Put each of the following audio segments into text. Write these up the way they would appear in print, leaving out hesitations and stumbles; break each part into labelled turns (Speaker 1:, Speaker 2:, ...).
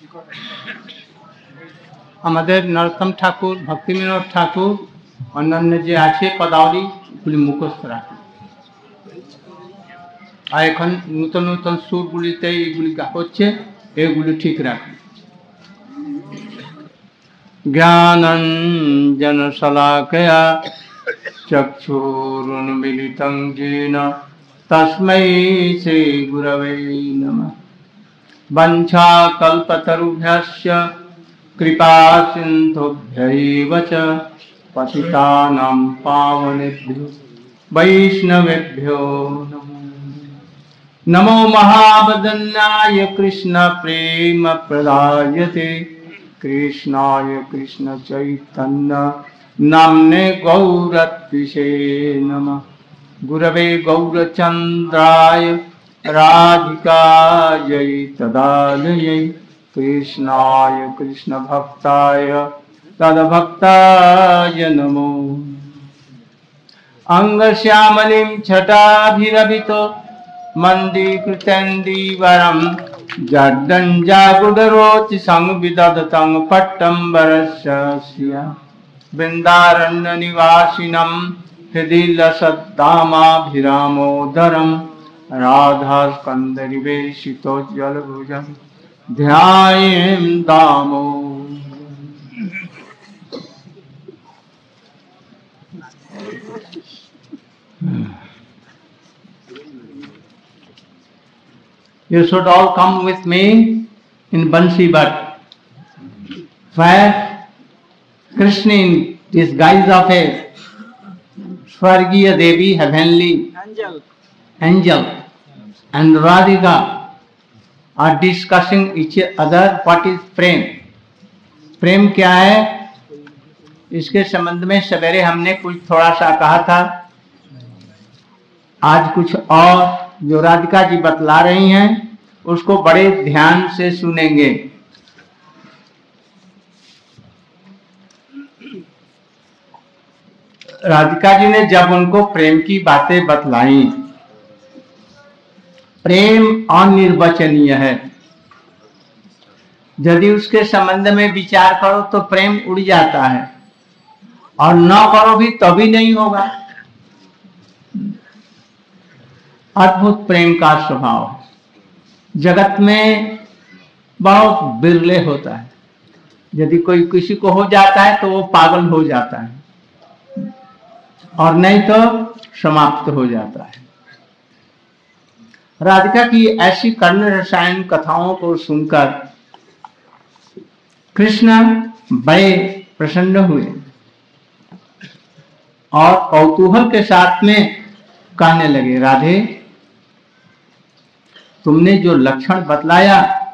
Speaker 1: আমাদের নরোত্তম ঠাকুর, ভক্তিবিনোদ ঠাকুর, অন্যান্য যে আছে পদাবলী, এগুলি মুখস্থ রাখে। আর এখন নূতন নূতন সুরগুলিতে এগুলি হচ্ছে, এগুলি ঠিক রাখে। জ্ঞানাঞ্জন শলাকয়া চক্ষুরুন্মিলিतं येन तस्मै श्री गुरवे नमः। वंशाकल्पतरुभ्यश्च कृपा सिन्धुभ्यैव च पतितानां पावनेभ्यो वैष्णवेभ्यो नमो नमो। महावदन्याय कृष्ण प्रेम प्रदायते कृष्णाय कृष्ण चैतन्य नाम्ने गौरत्विषे नमः। गुरवे गौरचन्द्राय राधिकायै तदालयै कृष्णाय कृष्ण भक्ताय तद्भक्ताय नमो। अंगश्यामलिं छटाभिरभितो मन्दीकृतेन्दीवरं जड्डञ्जागुडरोचि संविदधतं पट्टम्बरस्य वृन्दारण्यनिवासिनं हृदि लसद्दामाभिरामोदरं राधास्कन्दनिवेशितोज्ज्वलभुजं ध्यायेन् दामो। You should all come with me in Bansi Bhat, where Krishna in disguise of a Swargiya Devi, heavenly angel, and Radhika are discussing each other what is प्रेम। प्रेम क्या है, इसके संबंध में सवेरे हमने कुछ थोड़ा सा कहा था। आज कुछ और जो राधिका जी बतला रही हैं उसको बड़े ध्यान से सुनेंगे। राधिका जी ने जब उनको प्रेम की बातें बतलाई, प्रेम अनिर्वचनीय है। यदि उसके संबंध में विचार करो तो प्रेम उड़ जाता है, और न करो भी तभी नहीं होगा। अद्भुत प्रेम का स्वभाव है, जगत में बहुत बिरले होता है। यदि कोई किसी को हो जाता है तो वो पागल हो जाता है, और नहीं तो समाप्त हो जाता है। राधिका की ऐसी कर्ण रसायन कथाओं को सुनकर कृष्ण बड़े प्रसन्न हुए और कौतूहल के साथ में कहने लगे, राधे तुमने जो लक्षण बतलाया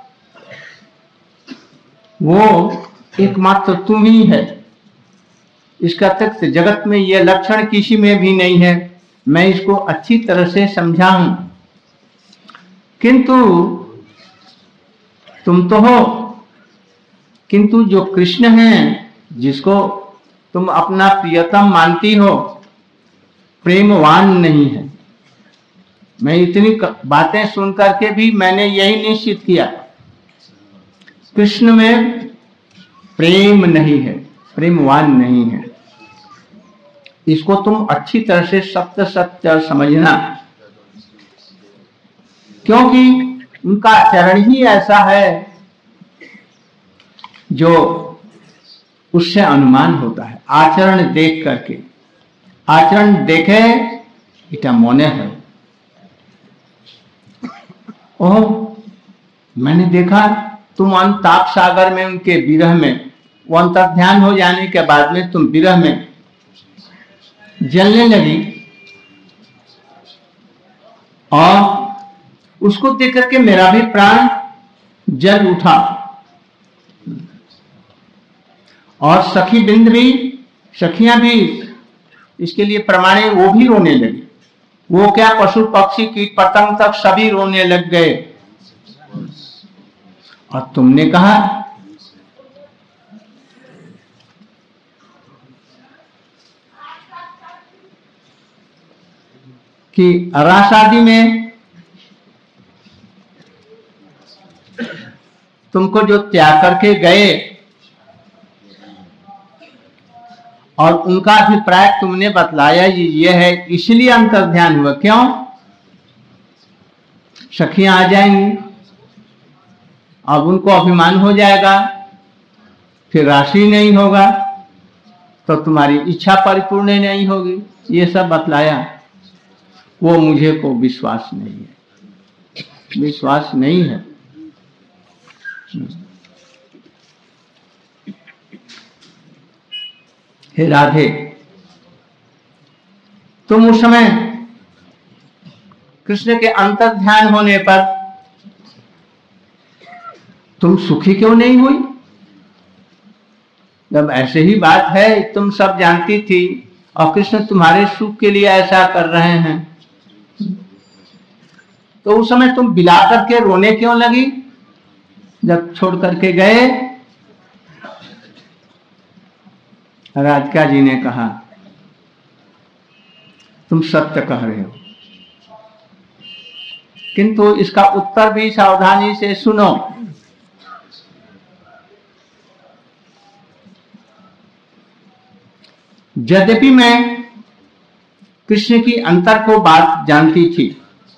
Speaker 1: वो एकमात्र तुम ही है। इसका अतिरिक्त जगत में ये लक्षण किसी में भी नहीं है। मैं इसको अच्छी तरह से समझा हूं, किंतु तुम तो हो, किंतु जो कृष्ण हैं जिसको तुम अपना प्रियतम मानती हो, प्रेमवान नहीं है। मैं इतनी बातें सुन करके भी मैंने यही निश्चित किया, कृष्ण में प्रेम नहीं है, प्रेमवान नहीं है। इसको तुम अच्छी तरह से सत्य सत्य समझना, क्योंकि उनका आचरण ही ऐसा है जो उससे अनुमान होता है। आचरण देख करके, आचरण देखे इटा मने है। ओह, मैंने देखा तुम अंताप सागर में उनके विरह में, वो अंतर्ध्यान हो जाने के बाद में तुम विरह में जलने लगी, और उसको देख करके मेरा भी प्राण जल उठा। और सखी बिंद भी, सखियां भी इसके लिए प्रमाण है, वो भी रोने लगी। वो क्या, पशु पक्षी कीट पतंग तक सभी रोने लग गए। और तुमने कहा कि रास शादी में तुमको जो त्याग करके गए और उनका अभिप्राय तुमने बतलाया ये है, इसलिए अंतर्ध्यान हुआ। क्यों? सखियां आ जाएंगी, अब उनको अभिमान हो जाएगा, फिर राशि नहीं होगा तो तुम्हारी इच्छा परिपूर्ण नहीं होगी, ये सब बतलाया। वो मुझे को विश्वास नहीं है, विश्वास नहीं है। हे राधे, तुम उस समय कृष्ण के अंतर्ध्यान होने पर तुम सुखी क्यों नहीं हुई? जब ऐसे ही बात है, तुम सब जानती थी और कृष्ण तुम्हारे सुख के लिए ऐसा कर रहे हैं, तो उस समय तुम बिला करके रोने क्यों लगी जब छोड़ करके गए? राधिका जी ने कहा, तुम सत्य कह रहे हो, किंतु इसका उत्तर भी सावधानी से सुनो। यद्यपि मैं कृष्ण की अंतर को बात जानती थी,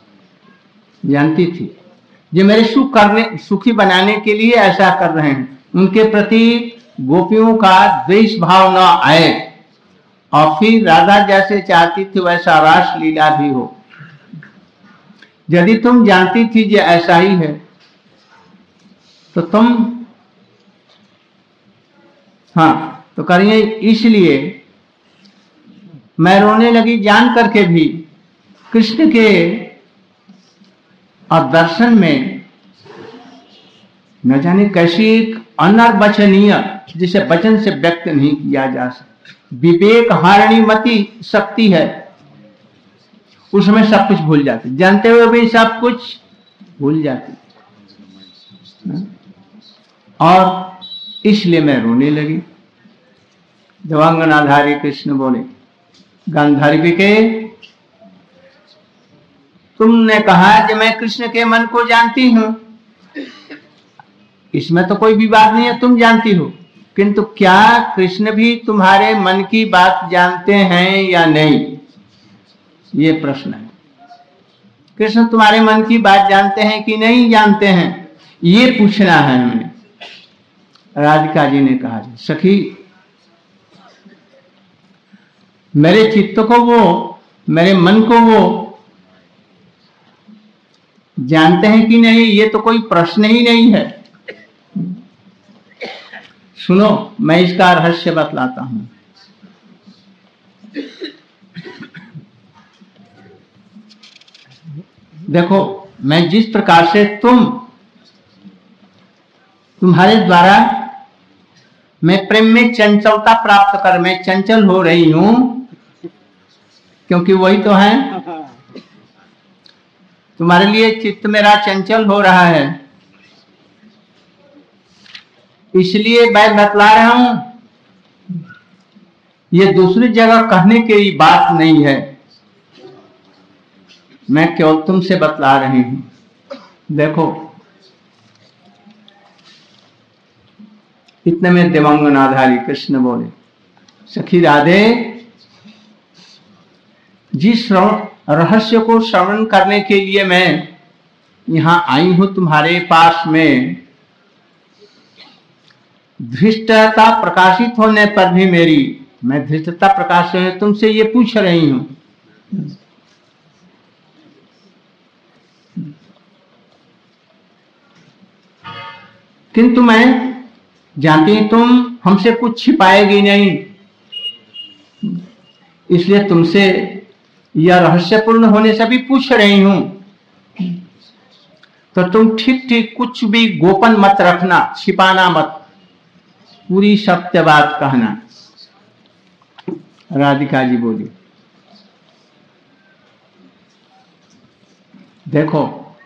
Speaker 1: जो मेरे सुखी बनाने के लिए ऐसा कर रहे हैं, उनके प्रति गोपियों का द्वेष भाव न आए और फिर राधा जैसे चाहती थी वैसा रास लीला भी हो। यदि तुम जानती थी जो ऐसा ही है तो तुम तो करिए। इसलिए मैं रोने लगी जान करके भी कृष्ण के और दर्शन में न जाने कैसी एक अनर्वचनीय, जिसे वचन से व्यक्त नहीं किया जा सकता, विवेक हारिणी मति शक्ति है। उसमें सब कुछ भूल जाती, जानते हुए भी सब कुछ भूल जाती, और इसलिए मैं रोने लगी। देवांगनाधारी कृष्ण बोले, गांधारी के तुमने कहा कि मैं कृष्ण के मन को जानती हूं, इसमें तो कोई विवाद नहीं है, तुम जानती हो, किंतु क्या कृष्ण भी तुम्हारे मन की बात जानते हैं या नहीं, ये प्रश्न है। कृष्ण तुम्हारे मन की बात जानते हैं कि नहीं जानते हैं, ये पूछना है हमें। राधिका जी ने कहा, सखी मेरे चित्त को वो, मेरे मन को वो जानते हैं कि नहीं, ये तो कोई प्रश्न ही नहीं है। सुनो, मैं इसका रहस्य बतलाता हूं। देखो, मैं जिस प्रकार से तुम्हारे द्वारा मैं प्रेम में चंचलता प्राप्त कर, मैं चंचल हो रही हूं, क्योंकि वही तो है, तुम्हारे लिए चित्त मेरा चंचल हो रहा है, इसलिए मैं बतला रहा हूं। ये दूसरी जगह कहने की बात नहीं है, मैं केवल तुमसे बतला रही हूं। देखो, इतने में देवांगनाधारी कृष्ण बोले, सखी राधे, जिस रहस्य को श्रवण करने के लिए मैं यहां आई हूं तुम्हारे पास में, धृष्टता प्रकाशित होने पर भी मैं धृष्टता प्रकाश तुमसे ये पूछ रही हूं। किंतु मैं जानती तुम हमसे कुछ छिपाएगी नहीं, इसलिए तुमसे यह रहस्यपूर्ण होने से भी पूछ रही हूं। तो तुम ठीक ठीक कुछ भी गोपन मत रखना, छिपाना मत, पूरी सत्य बात कहना। राधिका जी बोली, देखो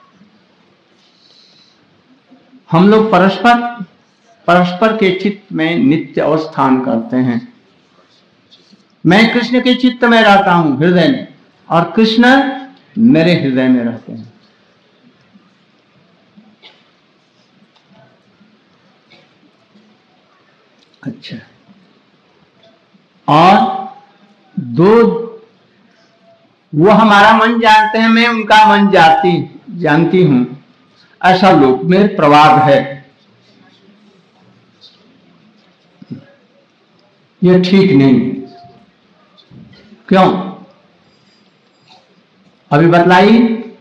Speaker 1: हम लोग परस्पर के चित्त में नित्य अवस्थान करते हैं। मैं कृष्ण के चित्त में रहता हूं, हृदय में, और कृष्ण मेरे हृदय में रहते हैं। अच्छा, और दो, वो हमारा मन जानते हैं, मैं उनका मन जानती हूं, ऐसा लोक में प्रवाद है। ये ठीक नहीं। क्यों? अभी बतलाइए।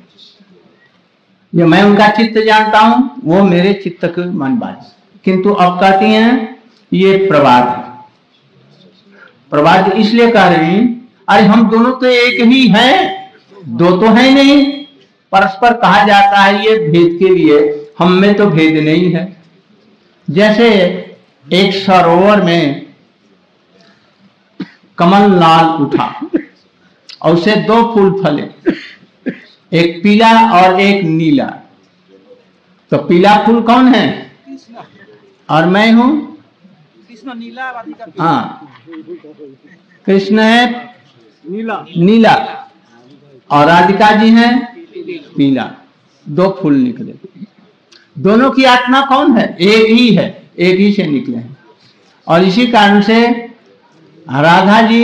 Speaker 1: ये मैं उनका चित्त जानता हूं, वो मेरे चित्त के मन बात, किंतु अब कहती हैं ये प्रवाद है। प्रवाद इसलिए कह रही, अरे हम दोनों तो एक ही हैं, दो तो है नहीं। परस्पर कहा जाता है ये भेद के लिए, हम में तो भेद नहीं है। जैसे एक सरोवर में कमल लाल उठा और उसे दो फूल फले, एक पीला और एक नीला। तो पीला फूल कौन है? और मैं हूं कृष्ण। नीला, हाँ, कृष्ण है नीला और राधिका जी हैं पीला। दो फूल निकले, दोनों की आत्मा कौन है? एक ही है, एक ही से निकले हैं। और इसी कारण से राधा जी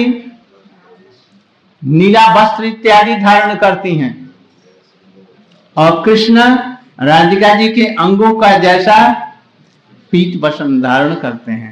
Speaker 1: नीला वस्त्र इत्यादि धारण करती हैं और कृष्ण राधिका जी के अंगों का जैसा पीत वस्त्र धारण करते हैं।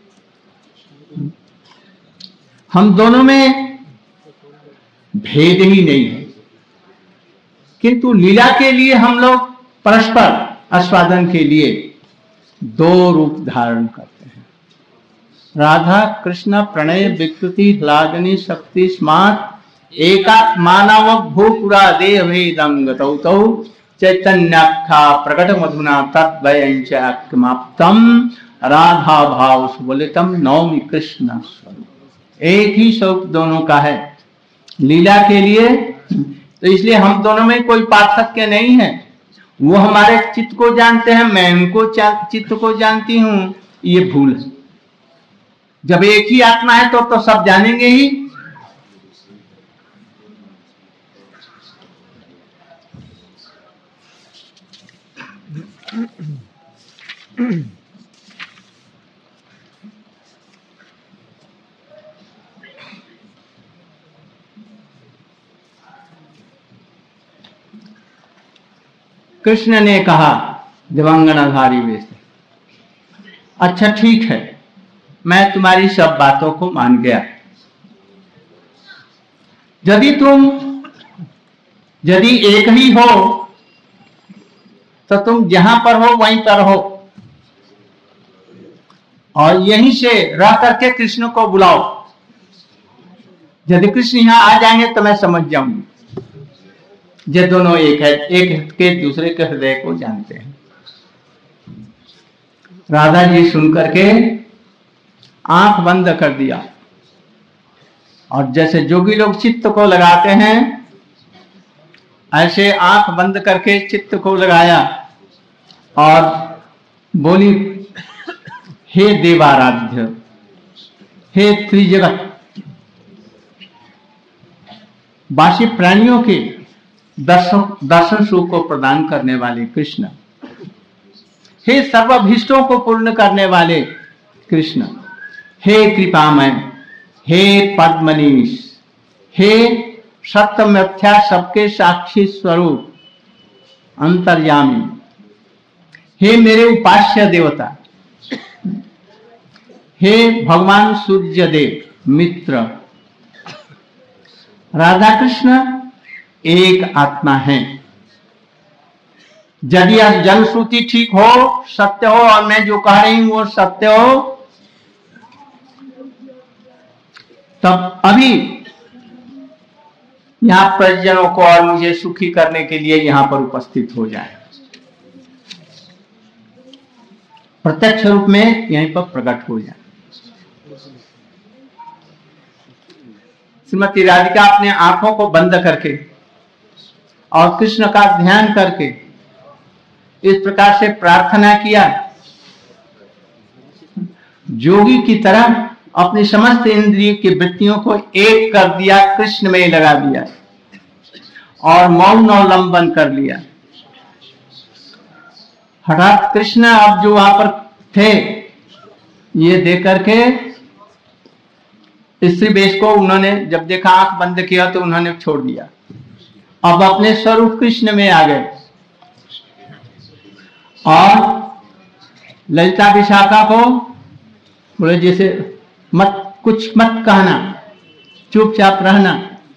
Speaker 1: हम दोनों में भेद ही नहीं है, किंतु लीला के लिए हम लोग परस्पर आस्वादन के लिए दो रूप धारण करते हैं। राधा कृष्ण प्रणय विकृति लादनी शक्ति स्मार्ट एकात्मानव भूपुरा देवेदंगतौ तौ चैतन्याख्या प्रकट मधुना तद्वयंचात्माप्तम राधा भाव सुबलितम नौमी कृष्ण स्वरूप। एक ही स्वरूप दोनों का है लीला के लिए। तो इसलिए हम दोनों में कोई पार्थक्य नहीं है। वो हमारे चित्त को जानते हैं, मैं उनको चित्त को जानती हूं, ये भूल है। जब एक ही आत्मा है तो सब जानेंगे ही। कृष्ण ने कहा दिवंगनाधारी वेश, अच्छा ठीक है, मैं तुम्हारी सब बातों को मान गया। यदि एक ही हो तो तुम जहां पर हो वहीं पर हो और यहीं से रह करके कृष्ण को बुलाओ। यदि कृष्ण यहां आ जाएंगे तो मैं समझ जाऊंगी ये दोनों एक है, एक के दूसरे के हृदय को जानते हैं। राधा जी सुनकर के आंख बंद कर दिया और जैसे जोगी लोग चित्त को लगाते हैं ऐसे आंख बंद करके चित्त को लगाया और बोली, हे देवाराध्य, हे त्रिजगत बासी प्राणियों के दर्शन सुख को प्रदान करने वाले कृष्ण, हे सर्वभीष्टों को पूर्ण करने वाले कृष्ण, हे कृपामय, हे पद्मनीश, हे सत्य मिथ्या सबके साक्षी स्वरूप अंतर्यामी, हे मेरे उपास्य देवता, हे भगवान सूर्य देव मित्र। राधा कृष्ण एक आत्मा है। यदि यह जनश्रुति ठीक हो, सत्य हो और मैं जो कह रही हूं वो सत्य हो, तब अभी यहां परिजनों को और मुझे सुखी करने के लिए यहां पर उपस्थित हो जाए, प्रत्यक्ष रूप में यहीं पर प्रकट हो जाए। श्रीमती राधिका अपने आंखों को बंद करके और कृष्ण का ध्यान करके इस प्रकार से प्रार्थना किया, जोगी की तरह अपनी समस्त इंद्रिय की वृत्तियों को एक कर दिया, कृष्ण में लगा दिया और मौन अवलंबन कर लिया। हठात कृष्ण अब जो वहां पर थे ये देख करके स्त्री वेश को उन्होंने जब देखा, आंख बंद किया तो उन्होंने छोड़ दिया। अब अपने स्वरूप कृष्ण में आ गए और ललिता विशाखा को बोले जैसे कुछ मत कहना, चुपचाप रहना।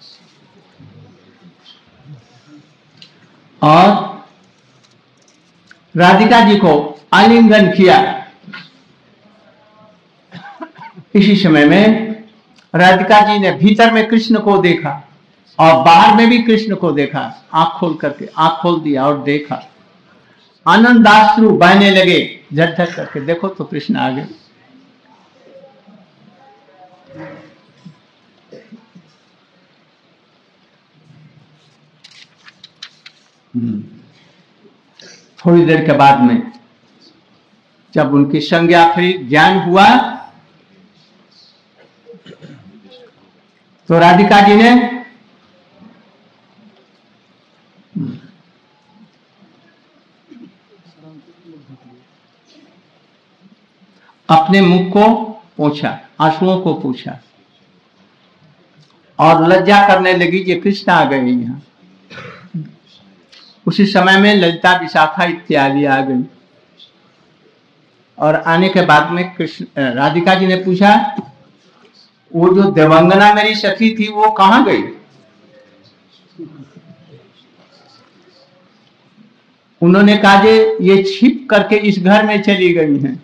Speaker 1: और राधिका जी को आलिंगन किया। इसी समय में राधिका जी ने भीतर में कृष्ण को देखा और बाहर में भी कृष्ण को देखा। आंख खोल करके आंख खोल दिया और देखा, आनंदाश्रु बहने लगे झटझट करके। देखो तो कृष्ण आ गए। थोड़ी देर के बाद में जब उनकी संज्ञा फिर ज्ञान हुआ तो राधिका जी ने अपने मुख को पोंछा, आंसुओं को पूछा और लज्जा करने लगी कि कृष्ण आ गए यहाँ। उसी समय में ललिता विशाखा इत्यादि आ गई और आने के बाद में कृष्ण राधिका जी ने पूछा, वो जो देवंगना मेरी सखी थी वो कहाँ गई? उन्होंने कहा जे ये छिप करके इस घर में चली गई हैं।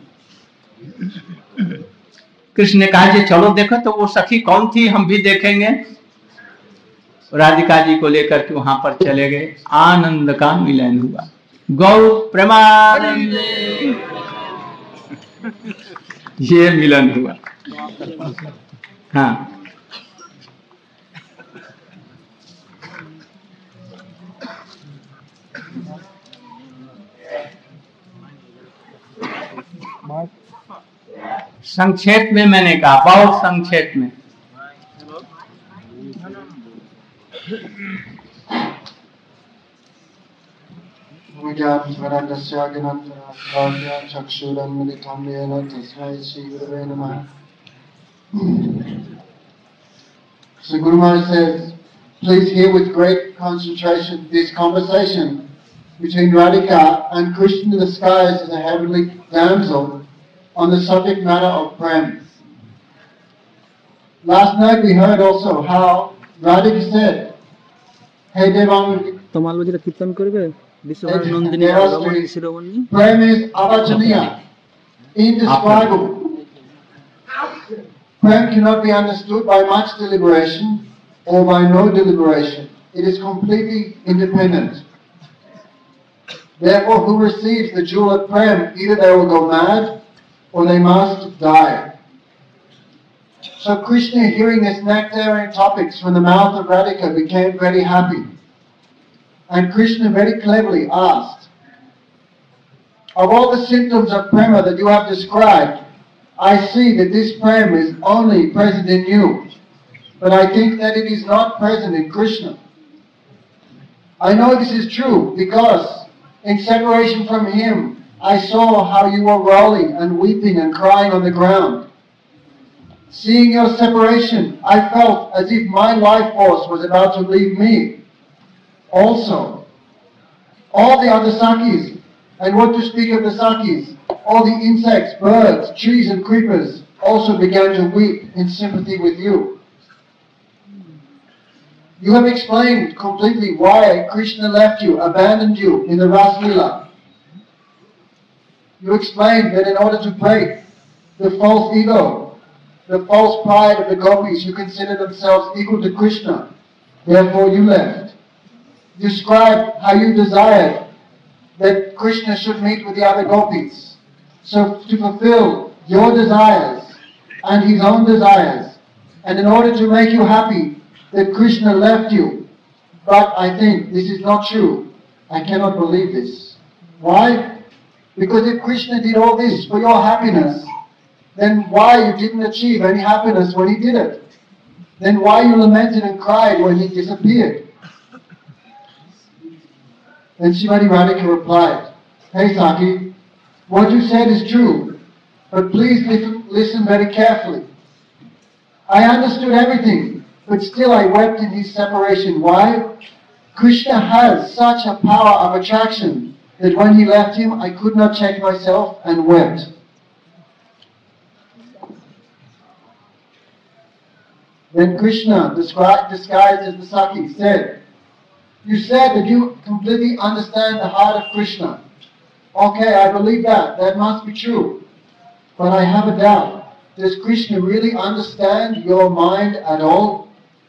Speaker 1: कृष्ण ने कहा जे चलो देखो तो वो सखी कौन थी, हम भी देखेंगे। राधिका जी को लेकर के वहां पर चले गए। आनंद का मिलन हुआ। गौ प्रेमानंद, ये मिलन हुआ। हाँ, संक्षेप में मैंने कहा, बहुत संक्षेप में।
Speaker 2: So Guru Maharaj says, please hear with great concentration this conversation between Radhika and Krishna in the skies as a heavenly damsel on the subject matter of prem. Last night we heard also how Radhika said, hey Devang, prem is avachaniya, indescribable. Prem cannot be understood by much deliberation or by no deliberation. It is completely independent. Therefore, who receives the jewel of Prem, either they will go mad or they must die. So Krishna, hearing this nectarian topics from the mouth of Radhika, became very happy. And Krishna very cleverly asked, of all the symptoms of prema that you have described, I see that this prem is only present in you, but I think that it is not present in Krishna. I know this is true because in separation from him, I saw how you were rolling and weeping and crying on the ground. Seeing your separation, I felt as if my life force was about to leave me. Also, all the other Sakis, and what to speak of the Sakis, all the insects, birds, trees and creepers also began to weep in sympathy with you. You have explained completely why Krishna left you, abandoned you in the Ras Leela. You explained that in order to break the false ego, the false pride of the gopis who consider themselves equal to Krishna, therefore you left. You described how you desired that Krishna should meet with the other gopis. So to fulfill your desires and his own desires, and in order to make you happy, that Krishna left you. But I think this is not true. I cannot believe this. Why? Because if Krishna did all this for your happiness, then why you didn't achieve any happiness when he did it? Then why you lamented and cried when he disappeared? Then Srimati Radhika replied, hey Saki, what you said is true, but please listen very carefully. I understood everything, but still I wept in his separation. Why? Krishna has such a power of attraction that when he left him, I could not check myself and wept. Then Krishna, disguised as the Saki, said, "You said that you completely understand the heart of Krishna. Okay, I believe that. That must be true. But I have a doubt. Does Krishna really understand your mind at all?"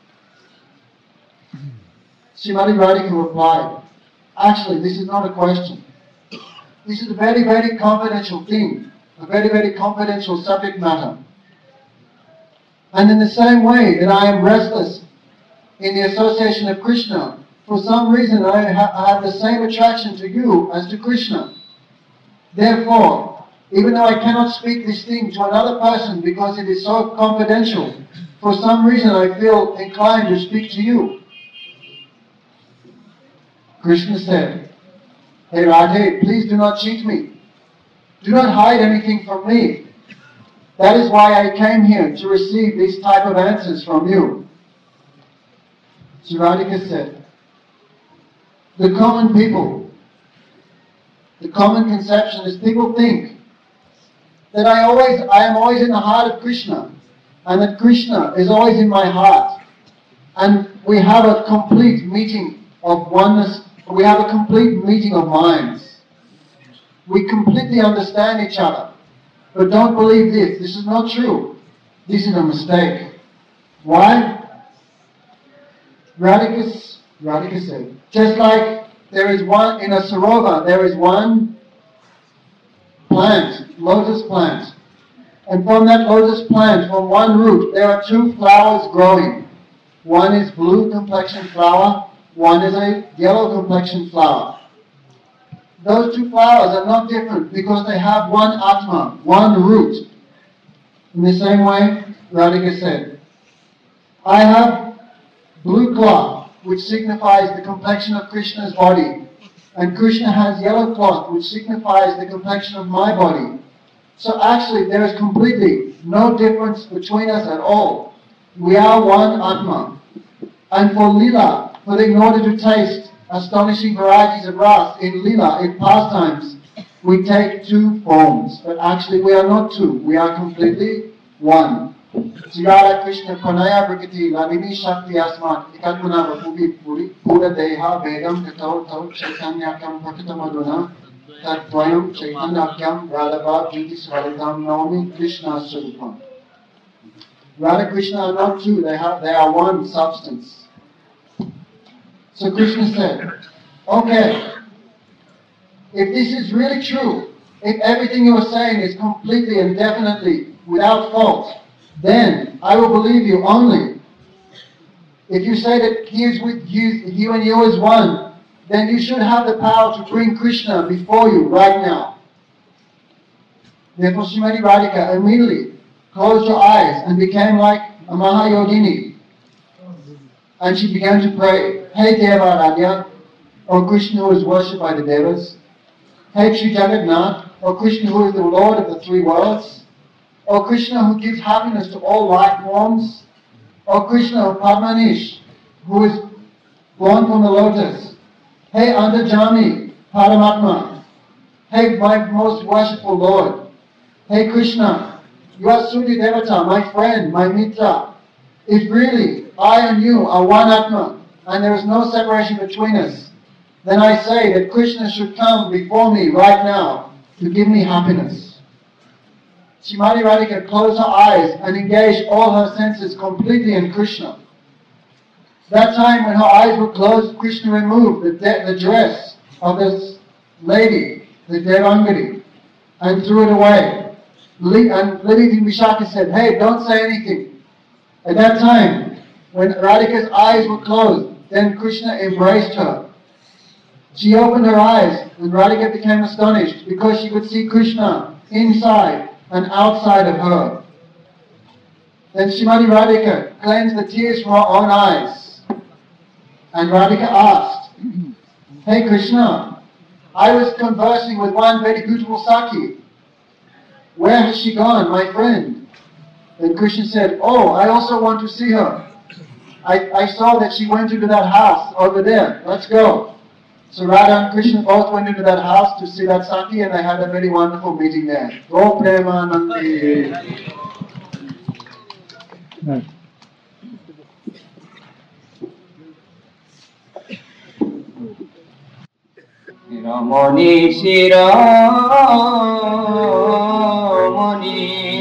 Speaker 2: Srimati Radhika replied, "Actually, this is not a question. This is a very, very confidential thing, a very, very confidential subject matter. And in the same way that I am restless in the association of Krishna, for some reason I have the same attraction to you as to Krishna. Therefore, even though I cannot speak this thing to another person because it is so confidential, for some reason I feel inclined to speak to you." Krishna said, "Hey Radhe, please do not cheat me. Do not hide anything from me. That is why I came here, to receive these type of answers from you." Sri Radhika said, the common conception is people think that I am always in the heart of Krishna, and that Krishna is always in my heart. And we have a complete meeting of oneness, we have a complete meeting of minds. We completely understand each other. But don't believe this. This is not true. This is a mistake. Why? Radhika said, just like there is one in a sarovar, there is one plant, lotus plant. And from that lotus plant, from one root, there are two flowers growing. One is blue complexion flower, one is a yellow complexion flower. Those two flowers are not different because they have one Atma, one root. In the same way, Radhika said, I have blue cloth, which signifies the complexion of Krishna's body, and Krishna has yellow cloth, which signifies the complexion of my body. So actually, there is completely no difference between us at all. We are one Atma. And for Lila, in order to taste astonishing varieties of ras in Lila, in pastimes, we take two forms. But actually we are not two, we are completely one. Sri Krishna Pranaya Brikati Lavini Shakti Asmat Ikatmana Vapubi Puri Pura Deha Vedam Katau Tau Chaitanyakam Prakitamaduna Tattvayam Chaitanyakyam Radhava Jyoti Svaritam Naomi Krishna Swarupam. Radha Krishna are not two, they are one substance. So Krishna said, okay, if this is really true, if everything you are saying is completely and definitely without fault, then I will believe you only. If you say that he is with you, you and you is one, then you should have the power to bring Krishna before you right now. Therefore Srimati Radhika immediately closed her eyes and became like a Mahayogini. And she began to pray, Hey Deva Aradhya, O Krishna who is worshipped by the Devas. Hey Sri Jagannath, O Krishna who is the Lord of the three worlds. O Krishna who gives happiness to all life forms. O Krishna of Padmanish, who is born from the lotus. Hey Andajami, Paramatma. Hey my most worshipful Lord. Hey Krishna, you are Surya Devata, my friend, my mitra. If really I and you are one Atma, and there is no separation between us, then I say that Krishna should come before me right now to give me happiness. Srimati Radhika closed her eyes and engaged all her senses completely in Krishna. That time when her eyes were closed, Krishna removed the dress of this lady, the Devangari, and threw it away. And Lady Vishaka said, hey, don't say anything. At that time, when Radhika's eyes were closed, then Krishna embraced her. She opened her eyes and Radhika became astonished because she could see Krishna inside and outside of her. Then Srimati Radhika cleansed the tears from her own eyes. And Radhika asked, Hey Krishna, I was conversing with one very beautiful Saki. where has she gone, my friend? Then Krishna said, oh, I also want to see her. I saw that she went into that house over there. Let's go. So Radha and Krishna both went into that house to see that Saki, and they had a very wonderful meeting there. Go Premanandi.
Speaker 1: Right.
Speaker 3: Ramani Shiramani.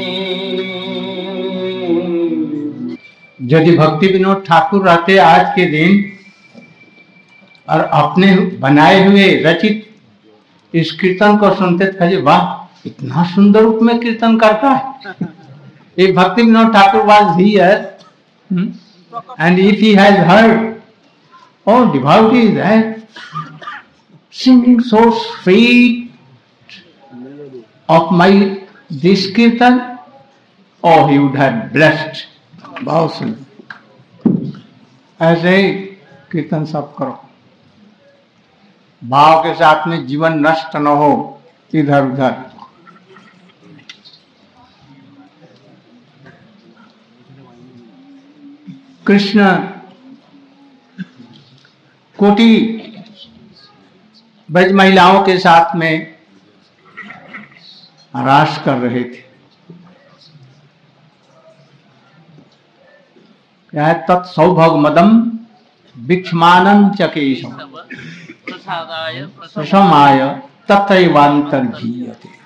Speaker 1: यदि भक्ति विनोद ठाकुर रहते आज के दिन और अपने बनाए हुए रचित इस कीर्तन को सुनते थे, वाह इतना सुंदर रूप में कीर्तन करता है। If Bhakti Vinod Thakur was here, and if he has heard, oh devotees, singing so sweet of my this kirtan, oh he would have blessed. बहुत सुंदर। ऐसे ही कीर्तन सब करो, भाव के साथ में, जीवन नष्ट न हो इधर उधर। कृष्ण कोटि ब्रज महिलाओं के साथ में रास कर रहे थे। क्या है? तत्सौभगमदम भिक्षमानं च केशव प्रशमाय तत्रैवान्तर्धीयते।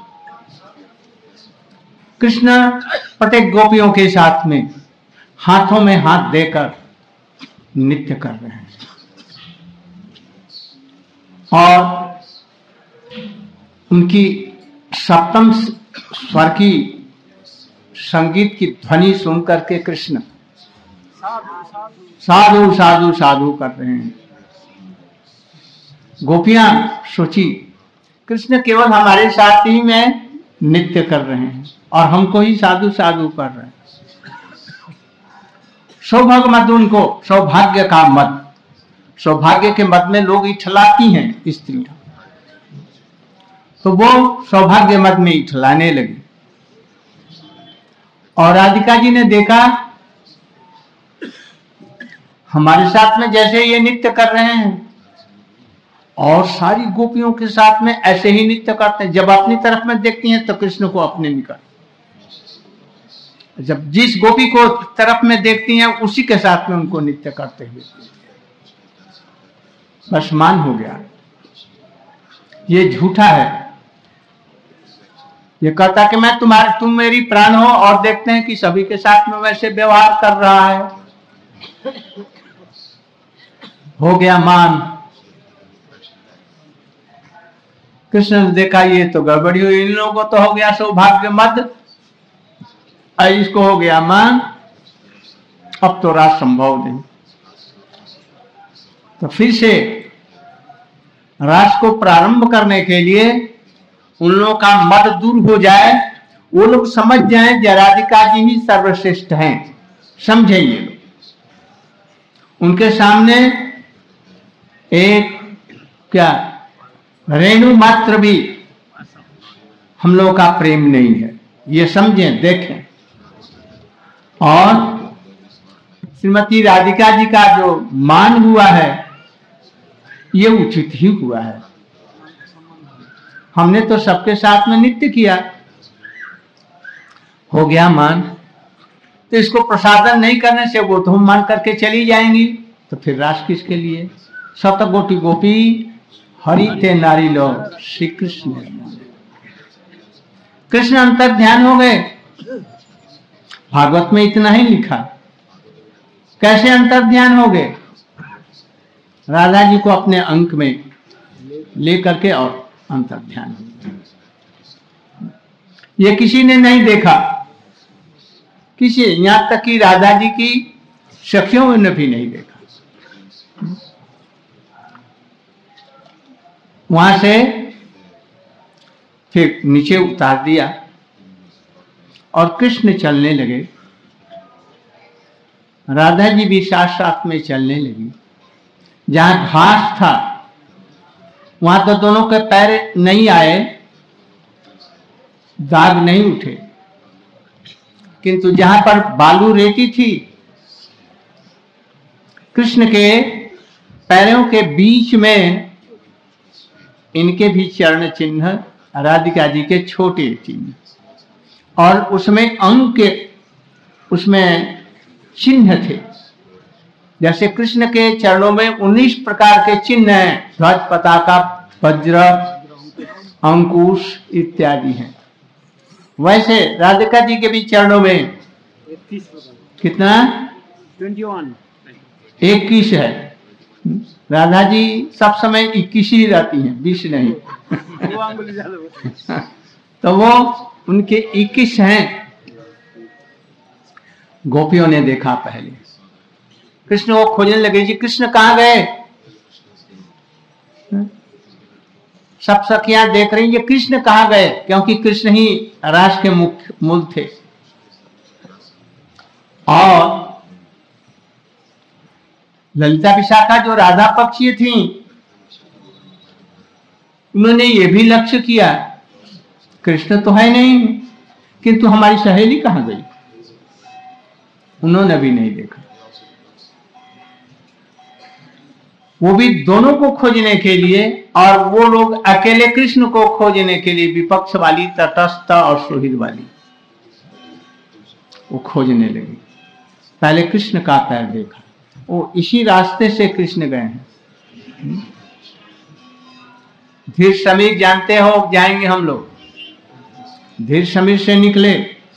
Speaker 1: कृष्ण प्रत्येक गोपियों के साथ में हाथों में हाथ देकर नृत्य कर रहे हैं और उनकी सप्तम स्वर की संगीत की ध्वनि सुन करके कृष्ण साधु साधु साधु कर रहे हैं। गोपियां सोची कृष्ण केवल हमारे साथ ही में नृत्य कर रहे हैं और हमको ही साधु साधु कर रहे हैं। सौभाग्य मत उनको, सौभाग्य का मत, सौभाग्य के मत में लोग इठलाती हैं स्त्रियां, तो वो सौभाग्य मत में इठलाने लगी। और राधिका जी ने देखा हमारे साथ में जैसे ये नृत्य कर रहे हैं और सारी गोपियों के साथ में ऐसे ही नृत्य करते हैं। जब अपनी तरफ में देखती हैं तो कृष्ण को अपने निकट, जब जिस गोपी को तरफ में देखती हैं उसी के साथ में उनको नृत्य करते हुए बस मान हो गया। ये झूठा है, ये कहता कि मैं तुम मेरी प्राण हो और देखते हैं कि सभी के साथ में वैसे व्यवहार कर रहा है। हो गया मान। कृष्ण ने देखा ये तो गड़बड़ी हुई, इन लोगों को तो हो गया सौभाग्य मद, इसको हो गया मान, अब तो रास संभव नहीं। तो फिर से रास को प्रारंभ करने के लिए उन लोगों का मद दूर हो जाए, वो लोग समझ जाएं राधिका जी ही सर्वश्रेष्ठ हैं, समझें ये लोग। उनके सामने एक क्या रेणु मात्र भी हम लोगों का प्रेम नहीं है, ये समझें, देखें। और श्रीमती राधिका जी का जो मान हुआ है ये उचित ही हुआ है। हमने तो सबके साथ में नृत्य किया, हो गया मान, तो इसको प्रसादन नहीं करने से वो धूम मान करके चली जाएंगी, तो फिर रास किसके लिए? शतकोटि गोपी हरि ते नारी लो श्री कृष्ण। कृष्ण अंतर ध्यान हो गए। भागवत में इतना ही लिखा। कैसे अंतर ध्यान हो गए? राधा जी को अपने अंक में लेकर के और अंतर ध्यान। ये किसी ने नहीं देखा, किसी, यहां तक कि राधा जी की सखियों ने भी नहीं देखा। वहां से फिर नीचे उतार दिया और कृष्ण चलने लगे, राधा जी भी साथ साथ में चलने लगी। जहां घास था वहां तो दोनों के पैर नहीं आए, दाग नहीं उठे, किंतु जहां पर बालू रेती थी, कृष्ण के पैरों के बीच में इनके भी चरण चिन्ह, राधिका जी के छोटे चिन्ह, और उसमें अंक के उसमें चिन्ह थे। जैसे कृष्ण के चरणों में 19 प्रकार के चिन्ह हैं, ध्वज, पताका, वज्र, अंकुश इत्यादि हैं। वैसे राधिका जी के भी चरणों में कितना 21 है। राधा जी सब समय 21 ही रहती हैं, 20 नहीं। तो वो उनके 21 हैं। गोपियों ने देखा पहले, कृष्ण को खोजने लगे, जी कृष्ण कहाँ गए? सब सखियां देख रही ये कृष्ण कहाँ गए, क्योंकि कृष्ण ही रास के मुख्य मूल थे। और ललिता विशाखा जो राधा पक्षी थी, उन्होंने ये भी लक्ष्य किया, कृष्ण तो है नहीं, किंतु हमारी सहेली कहाँ गई? उन्होंने भी नहीं देखा। वो भी दोनों को खोजने के लिए, और वो लोग अकेले कृष्ण को खोजने के लिए, विपक्ष वाली, तटस्थ और सुहृद वाली, वो खोजने लगी। पहले कृष्ण का पैर देखा, वो इसी रास्ते से कृष्ण गए हैं। धीर समीर जानते हो, जाएंगे हम लोग। धीर समीर से निकले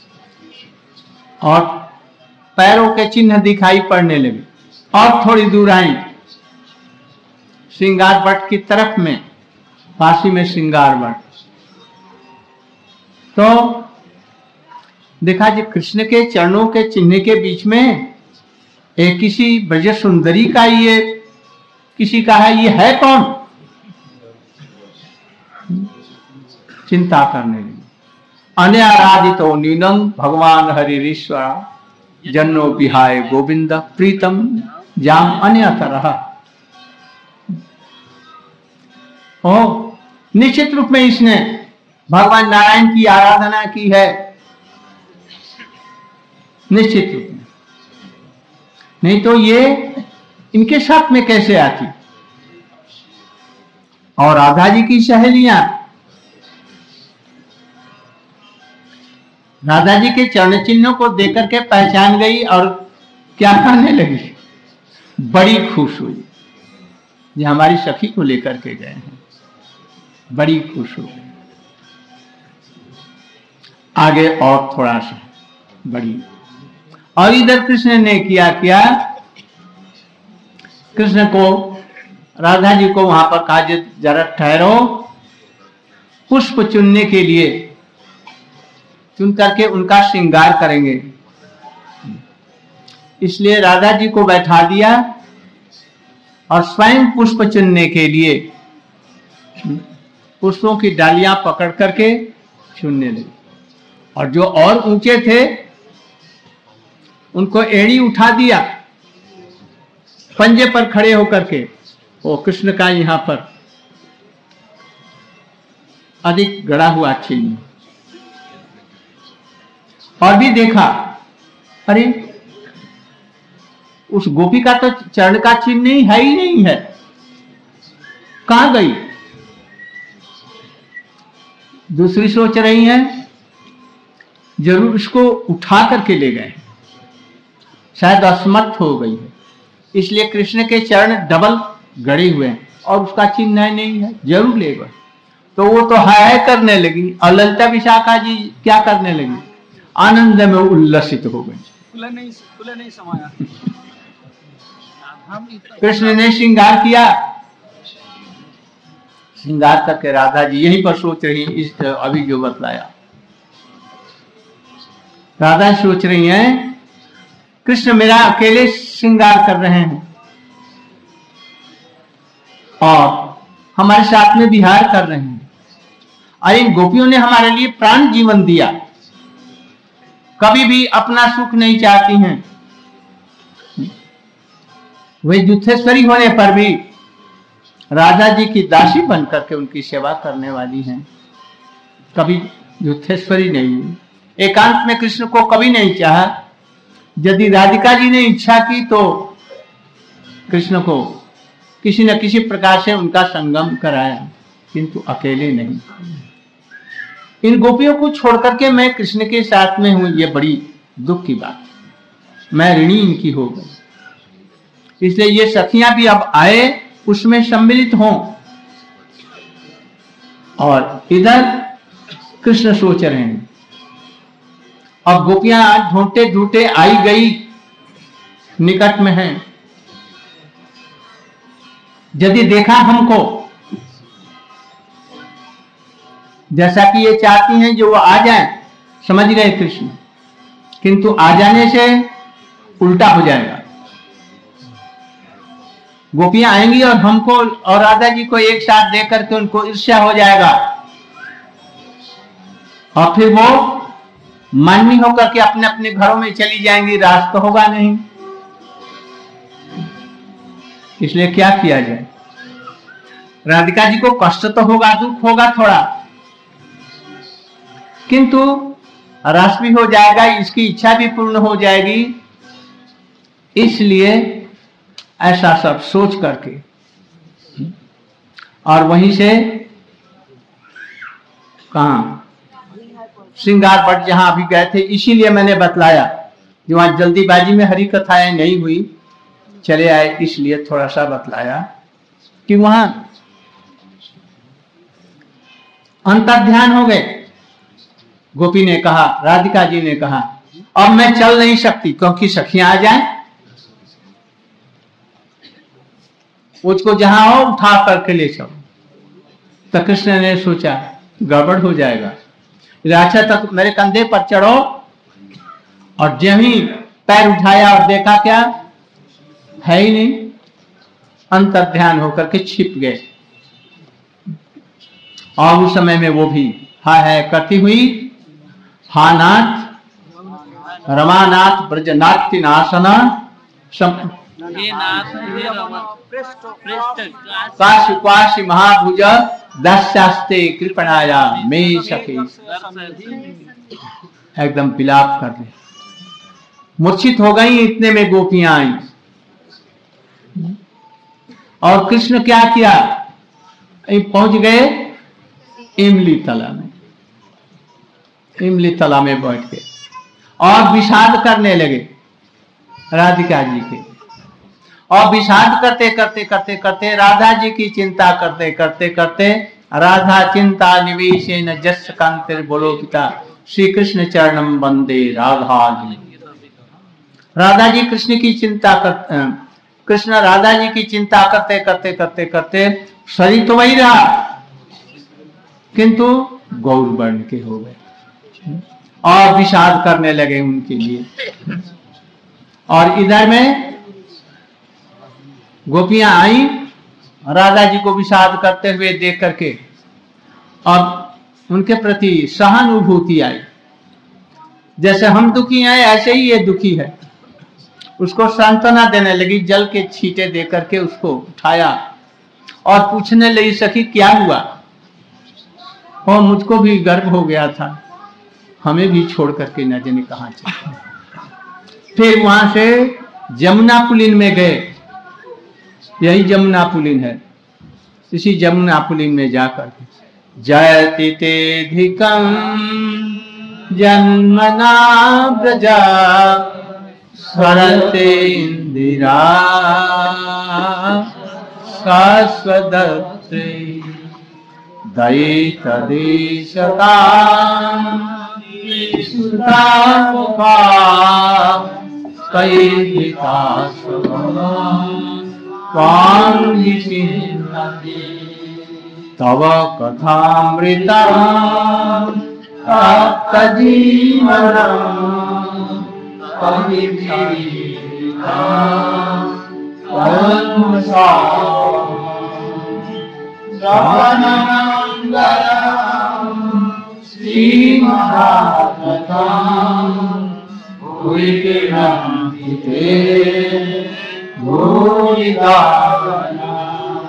Speaker 1: और पैरों के चिन्ह दिखाई पड़ने लगे, और थोड़ी दूर आई श्रृंगार वट की तरफ में, पासी में श्रृंगार वट। तो देखा जी कृष्ण के चरणों के चिन्ह के बीच में एक किसी ब्रज सुंदरी का, ये किसी का है, ये है कौन? चिंता करने लगी। अनाराधितो नीनम भगवान हरिश्वर जन्नो विहाय गोविंद प्रीतम जाम अन्यतरः। ओ निश्चित रूप में इसने भगवान नारायण की आराधना की है, निश्चित रूप में, नहीं तो ये इनके साथ में कैसे आती? और राधा जी की सहेलियां राधा जी के चरण चिन्हों को देकर के पहचान गई और क्या करने लगी? बड़ी खुश हुई, ये हमारी सखी को लेकर के गए हैं, बड़ी खुश हो गई। आगे और थोड़ा सा बड़ी, और इधर कृष्ण ने किया कृष्ण को, राधा जी को वहां पर कहा जरा ठहरो, पुष्प चुनने के लिए, चुन करके उनका श्रृंगार करेंगे। इसलिए राधा जी को बैठा दिया और स्वयं पुष्प चुनने के लिए पुष्पों की डालियां पकड़ करके चुनने लगे। और जो और ऊंचे थे उनको एड़ी उठा दिया, पंजे पर खड़े होकर के, वो कृष्ण का यहां पर अधिक गड़ा हुआ चिन्ह। और भी देखा, अरे उस गोपी का तो चरण का चिन्ह नहीं है ही नहीं है, कहां गई? दूसरी सोच रही है जरूर इसको उठा करके ले गए, शायद असमर्थ हो गई है, इसलिए कृष्ण के चरण डबल गड़े हुए हैं और उसका चिन्ह नहीं है, जरूर ले गए। तो वो तो है करने लगी, और ललिता विशाखा जी क्या करने लगी? आनंद में उल्लसित हो गई।
Speaker 4: खुले नहीं समाया।
Speaker 1: कृष्ण ने श्रृंगार किया, श्रृंगार करके राधा जी यहीं पर सोच रही, इस अभी जो बतलाया, राधा सोच रही हैं कृष्ण मेरा अकेले श्रृंगार कर रहे हैं और हमारे साथ में विहार कर रहे हैं, और इन गोपियों ने हमारे लिए प्राण जीवन दिया, कभी भी अपना सुख नहीं चाहती हैं। वे युद्धेश्वरी होने पर भी राधा जी की दासी बनकर के उनकी सेवा करने वाली हैं, कभी युद्धेश्वरी नहीं हुई। एकांत में कृष्ण को कभी नहीं चाहा। यदि राधिका जी ने इच्छा की तो कृष्ण को किसी न किसी प्रकार से उनका संगम कराया, किंतु अकेले नहीं। इन गोपियों को छोड़कर के मैं कृष्ण के साथ में हूं, ये बड़ी दुख की बात। मैं ऋणी इनकी हो गई। इसलिए ये सखियां भी अब आए, उसमें सम्मिलित हों। और इधर कृष्ण सोच रहे हैं। अब गोपियां ढूंढते ढूंढते आई गई, निकट में हैं। यदि देखा हमको, जैसा कि ये चाहती हैं जो वो आ जाए, समझ गए कृष्ण, किंतु आ जाने से उल्टा हो जाएगा। गोपियां आएंगी और हमको और राधा जी को एक साथ देख करके उनको ईर्ष्या हो जाएगा, और फिर वो माननी होकर के अपने अपने घरों में चली जाएंगी, रास तो होगा नहीं। इसलिए क्या किया जाए? राधिका जी को कष्ट तो होगा, दुख होगा थोड़ा, किंतु रस भी हो जाएगा, इसकी इच्छा भी पूर्ण हो जाएगी। इसलिए ऐसा सब सोच करके और वहीं से कहां श्रृंगार पट जहां अभी गए थे, इसीलिए मैंने बतलाया कि वहां जल्दीबाजी में हरि कथाएं नहीं हुई, चले आए, इसलिए थोड़ा सा बतलाया कि वहां अंतर्ध्यान हो गए। गोपी ने कहा, राधिका जी ने कहा, अब मैं चल नहीं सकती क्योंकि सखियां आ जाएं, उसको जहां हो उठा करके ले चलो। तो कृष्ण ने सोचा गड़बड़ हो जाएगा, अच्छा तक मेरे कंधे पर चढ़ो। और जब ही पैर उठाया और देखा क्या है ही नहीं, अंतर्ध्यान होकर के छिप गए। और उस समय में वो भी हाय करती हुई, हा नाथ रमानाथ ब्रजनाथ नासना काशी काशी महाभुज दस्यास्ते कृपणाया में सखी। एकदम विलाप कर रहे, मूर्छित हो गई। इतने में गोपियां आई और कृष्ण क्या किया, पहुंच गए इमली तला में। इमली तला में बैठ गए और विषाद करने लगे राधिका जी के। और विषाद करते करते करते करते राधा जी की चिंता करते करते करते, राधा चिंता निवेशेन जस्य कांतिर बोलो पिता, श्री कृष्ण चरणम वंदे राधा जी। राधा जी कृष्ण की चिंता करते, कृष्ण राधा जी की चिंता करते करते करते करते शरीर तो वही रहा, किंतु गौर वर्ण के हो गए और विषाद करने लगे उनके लिए। और इधर में गोपियां आई राधा जी को विषाद करते हुए देख करके, और उनके प्रति सहानुभूति आई। जैसे हम दुखी हैं ऐसे ही ये दुखी है, उसको सांत्वना देने लगी। जल के छींटे दे करके उसको उठाया और पूछने लगी, सखी क्या हुआ? और मुझको भी गर्व हो गया था, हमें भी छोड़ करके न जाने कहां चले। फिर वहां से जमुना पुलिन में गए, यही जमुना पुलिन है। इसी जमुना पुलिन में जाकर जयति तेधिकं जन्मना ब्रजा सरते इंदिरा शाश्वदत्ते दयित देशता सुतामुखा कैदिता तव कथामृता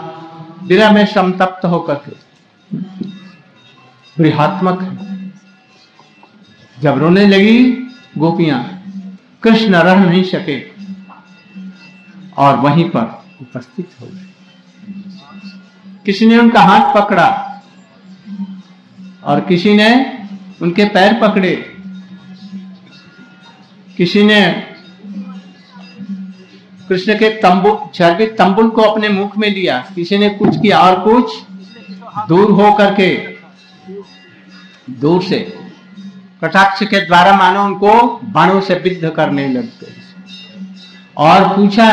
Speaker 1: विरह में संतप्त होकर के बृहात्मक है, जब रोने लगी गोपियां, कृष्ण रह नहीं सके और वहीं पर उपस्थित हो गए। किसी ने उनका हाथ पकड़ा और किसी ने उनके पैर पकड़े, किसी ने कृष्ण के चर्बित तंबुल को अपने मुख में लिया, किसी ने कुछ किया और कुछ दूर हो करके दूर से कटाक्ष के द्वारा मानो उनको बाणों से विद्ध करने लगते और पूछा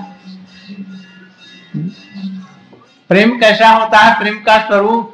Speaker 1: प्रेम कैसा होता है, प्रेम का स्वरूप।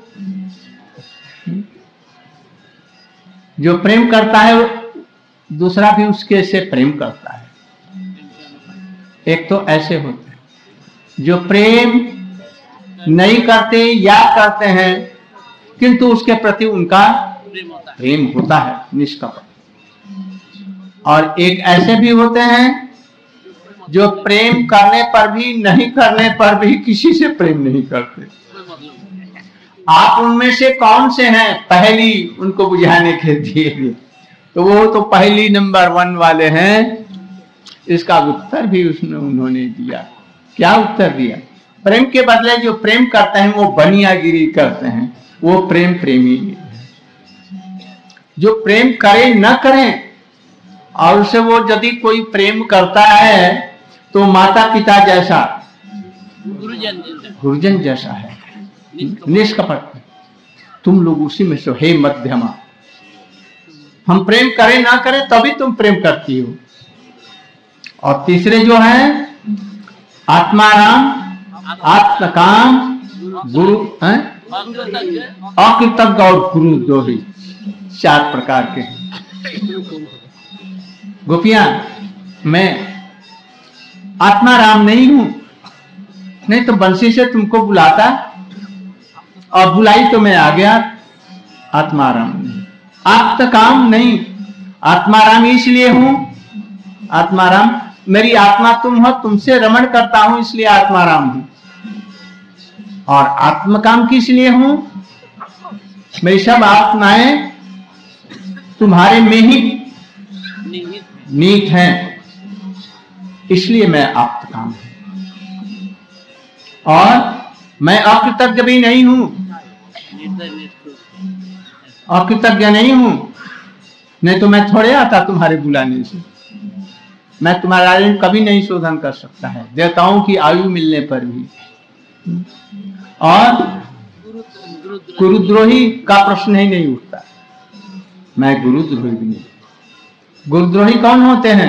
Speaker 1: जो प्रेम करता है दूसरा भी उसके से प्रेम करता है। एक तो ऐसे होते हैं जो प्रेम नहीं करते या करते हैं किंतु उसके प्रति उनका प्रेम होता है निष्कपट, और एक ऐसे भी होते हैं जो प्रेम करने पर भी नहीं करने पर भी किसी से प्रेम नहीं करते। आप उनमें से कौन से हैं पहली उनको बुझाने के लिए, तो वो तो पहली नंबर 1 वाले हैं। इसका उत्तर भी उन्होंने दिया। क्या उत्तर दिया? प्रेम के बदले जो प्रेम करते हैं वो बनियागिरी करते हैं, वो प्रेम प्रेमी है। जो प्रेम करे न करें और उसे वो यदि कोई प्रेम करता है तो माता पिता जैसा, गुरुजन जैसा है, निष्कपट। तुम लोग उसी में से हे मध्यमा, हम प्रेम करें ना करें तभी तुम प्रेम करती हो। और तीसरे जो हैं आत्माराम, आत्मकाम, गुरु हैं, अकृतज्ञ और गुरुद्रोही, 4 प्रकार के हैं। गोपियां, मैं आत्माराम नहीं हूं, नहीं तो बंसी से तुमको बुलाता और बुलाई तो मैं आ गया। आत्माराम नहीं। आत्मकाम नहीं, आत्माराम इसलिए हूं, आत्माराम मेरी आत्मा तुम हो, तुमसे रमण करता हूं इसलिए आत्माराम हूं। और आत्मकाम किस लिए हूं? मेरी सब आत्माएं तुम्हारे में ही नीत हैं, इसलिए मैं आत्मकाम हूं। और मैं अकृतज्ञ भी नहीं हूं, अकृतज्ञ नहीं हूं, नहीं तो मैं थोड़े आता तुम्हारे बुलाने से। मैं तुम्हारा ऋण कभी नहीं शोधन कर सकता है, देवताओं की आयु मिलने पर भी। और गुरुद्रोही का प्रश्न ही नहीं उठता, मैं गुरुद्रोही भी नहीं। गुरुद्रोही कौन होते हैं?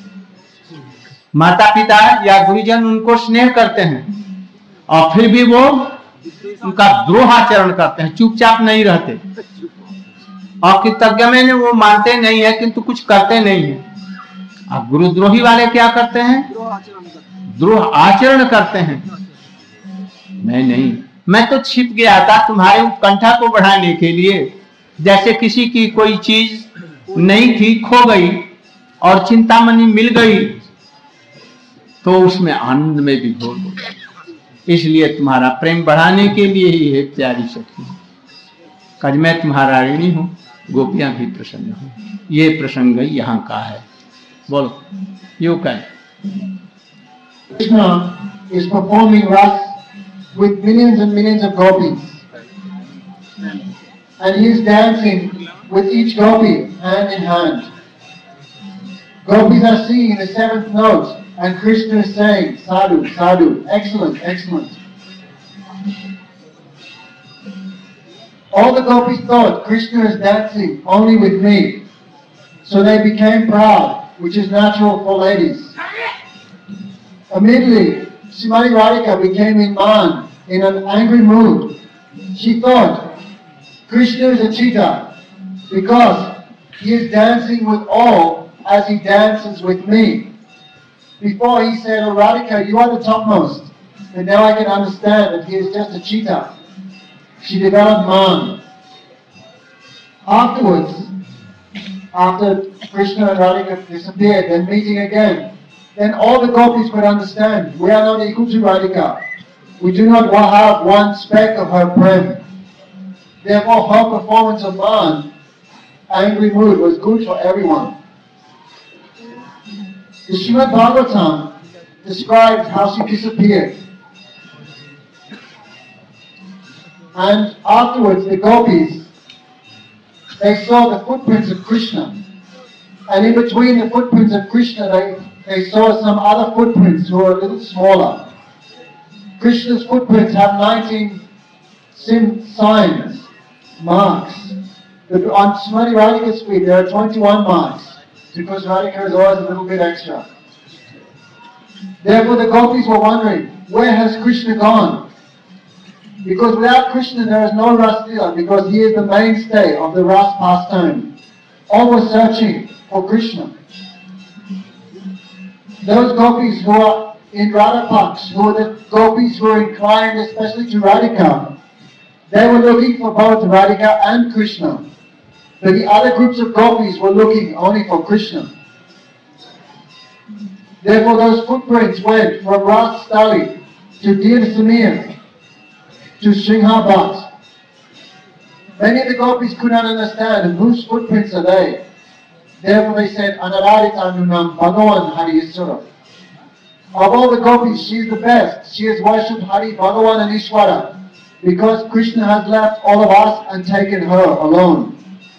Speaker 1: माता पिता या गुरुजन उनको स्नेह करते हैं और फिर भी वो उनका द्रोह आचरण करते हैं, चुपचाप नहीं रहते। और कृतज्ञ में वो मानते नहीं है किंतु कुछ करते नहीं है। अब गुरुद्रोही वाले क्या करते हैं? द्रोह आचरण करते हैं। मैं नहीं, मैं तो छिप गया था तुम्हारे उत्कंठा को बढ़ाने के लिए। जैसे किसी की कोई चीज नहीं थी, खो गई और चिंतामणि मिल गई तो उसमें आनंद में भी घोर हो गया। इसलिए तुम्हारा प्रेम बढ़ाने के लिए ही है प्यारी सखी, कज मैं तुम्हारा ऋणी हूं, गोपियां भी प्रसन्न हो। ये प्रसंग यहाँ का है। बोलो you can.
Speaker 2: Krishna is performing ras with millions and millions of gopis, and he is dancing with each gopi hand in hand. Gopis are singing the 7th note, and Krishna is saying, Sadhu, Sadhu, excellent, excellent. All the gopis thought Krishna is dancing only with me, so they became proud, which is natural for ladies. Immediately, Srimati Radhika became in man, in an angry mood. She thought Krishna is a cheater because he is dancing with all as he dances with me. Before he said, "Oh Radhika, you are the topmost," and now I can understand that he is just a cheater. She developed man. Afterwards, after Krishna and Radhika disappeared, then meeting again, then all the gopis could understand, we are not equal to Radhika. We do not have one speck of her prem. Therefore, her performance of man angry mood was good for everyone. The Srimad Bhagavatam describes how she disappeared. And afterwards the gopis, they saw the footprints of Krishna. And in between the footprints of Krishna, they saw some other footprints who were a little smaller. Krishna's footprints have 19 signs, marks. But on Srimati Radhika's feet there are 21 marks, because Radhika is always a little bit extra. Therefore the gopis were wondering, where has Krishna gone? Because without Krishna there is no Ras Leela, because he is the mainstay of the Ras pastime. All were searching for Krishna. Those gopis who are in Radha Paksh, who are the gopis who are inclined especially to Radhika, they were looking for both Radhika and Krishna. But the other groups of gopis were looking only for Krishna. Therefore those footprints went from Ras Stali to Dir Samir to Sringhabhat. Many of the gopis could not understand whose footprints are they. Therefore they said, Anaradhitanunam Bhagavan Hari Iswara. Of all the gopis, she is the best. She has worshipped Hari, Bhagavan and Ishwara, because Krishna has left all of us and taken her alone.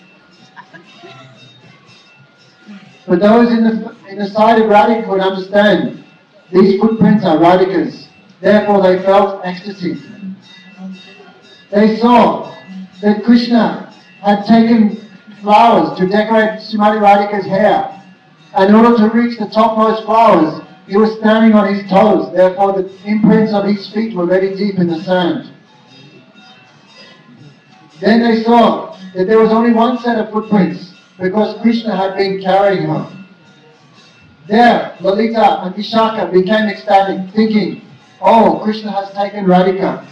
Speaker 2: But those in the side of Radhika could understand, these footprints are Radhika's. Therefore they felt ecstasy. They saw that Krishna had taken flowers to decorate Srimati Radhika's hair. And in order to reach the topmost flowers, he was standing on his toes. Therefore the imprints of his feet were very deep in the sand. Then they saw that there was only one set of footprints, because Krishna had been carrying her. There, Lalita and Vishaka became ecstatic, thinking, oh, Krishna has taken Radhika.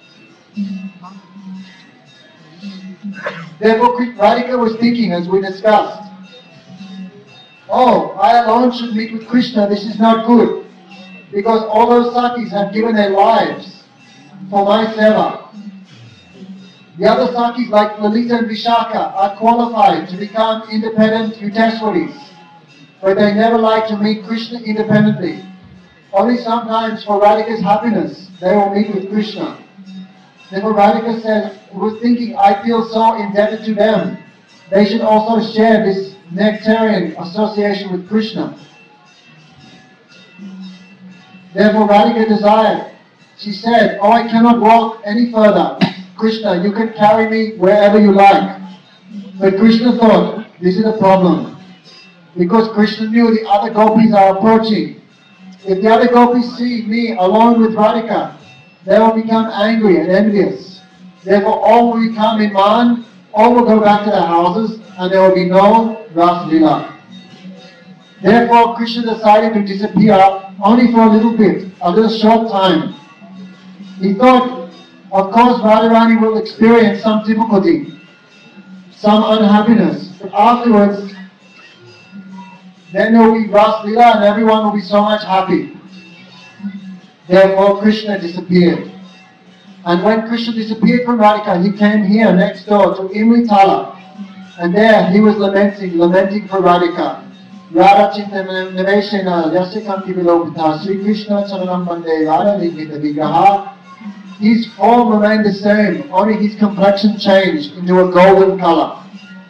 Speaker 2: Therefore, Radhika was thinking, as we discussed, oh, I alone should meet with Krishna, this is not good, because all those Sakis have given their lives for my seva. The other Sakis like Lalita and Vishaka are qualified to become independent Yudheshwaris, but they never like to meet Krishna independently. Only sometimes for Radhika's happiness they will meet with Krishna. Therefore Radhika was thinking, I feel so indebted to them. They should also share this nectarian association with Krishna. Therefore Radhika desired. She said, oh, I cannot walk any further. Krishna, you can carry me wherever you like. But Krishna thought, this is a problem. Because Krishna knew the other gopis are approaching. If the other gopis see me alone with Radhika, they will become angry and envious. Therefore all will become in man, all will go back to their houses, and there will be no Ras Leela. Therefore Krishna decided to disappear only for a little bit, a little short time. He thought, of course Radharani will experience some difficulty, some unhappiness, but afterwards then there will be Ras Leela and everyone will be so much happy. Therefore Krishna disappeared. And when Krishna disappeared from Radhika, he came here next door to Imritala. And there he was lamenting for Radhika. Radha Chintanam Niveshena Yasikanti Vilopita Sri Krishna Charanam Bande Radha Ligita Vigraha. His form remained the same, only his complexion changed into a golden color.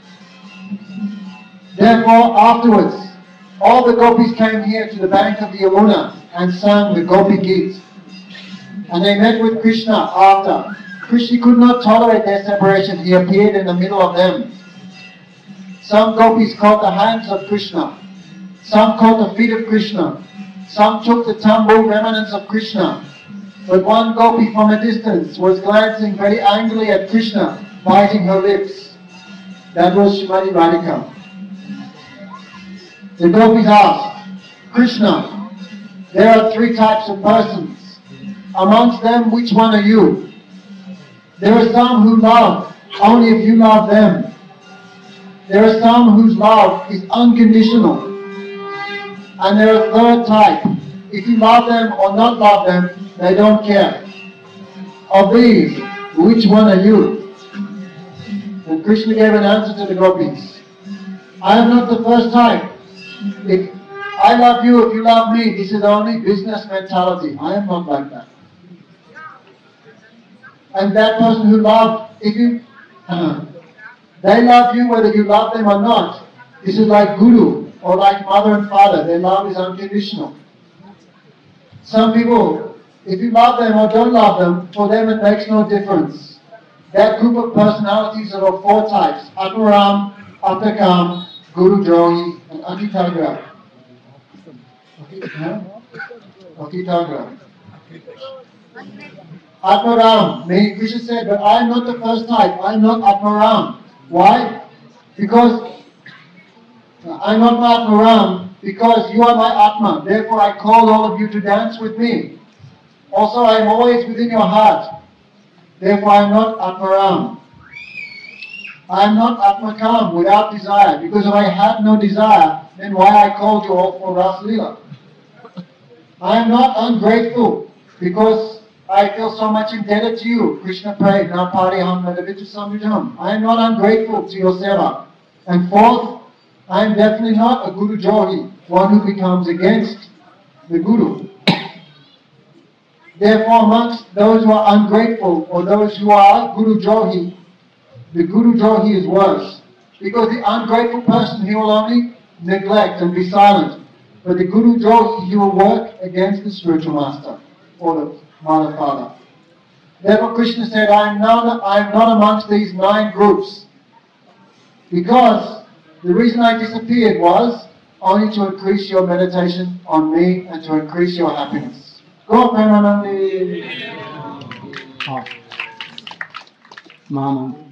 Speaker 2: Therefore afterwards, all the gopis came here to the bank of the Yamuna and sang the Gopi Geet. And they met with Krishna after. Krishna could not tolerate their separation. He appeared in the middle of them. Some gopis caught the hands of Krishna. Some caught the feet of Krishna. Some took the tumbled remnants of Krishna. But one gopi from a distance was glancing very angrily at Krishna, biting her lips. That was Srimati Radhika. The gopis asked, Krishna, there are three types of persons. Amongst them, which one are you? There are some who love only if you love them. There are some whose love is unconditional. And there are a third type. If you love them or not love them, they don't care. Of these, which one are you? And Krishna gave an answer to the gopis. I am not the first type. If I love you, if you love me, this is only business mentality. I am not like that. And that person who loves, if you, they love you whether you love them or not. This is like guru or like mother and father. Their love is unconditional. Some people, if you love them or don't love them, for them it makes no difference. That group of personalities are of 4 types: Atmaram, Aptakam, Guru Drohi, and Akitagra. Akitagra. Atmaram, may Krishna said, but I am not the first type. I am not Atmaram. Why? Because I'm not Atmaram, because you are my Atma. Therefore I call all of you to dance with me. Also I am always within your heart. Therefore I am not Atmaram. I am not Atmakam, without desire. Because if I had no desire, then why I called you all for Ras Leela? I am not ungrateful, because I feel so much indebted to you. Krishna prayed, "Na pariham nadavitu samyudham." I am not ungrateful to your seva. And fourth, I am definitely not a Guru Johi, one who becomes against the Guru. Therefore, amongst those who are ungrateful or those who are Guru Johi, the Guru Johi is worse. Because the ungrateful person, he will only neglect and be silent. But the Guru Johi, he will work against the spiritual master or the mother father. Therefore Krishna said, I am not amongst these 9 groups. Because the reason I disappeared was only to increase your meditation on me and to increase your happiness. Go Premanandi.
Speaker 1: Mama.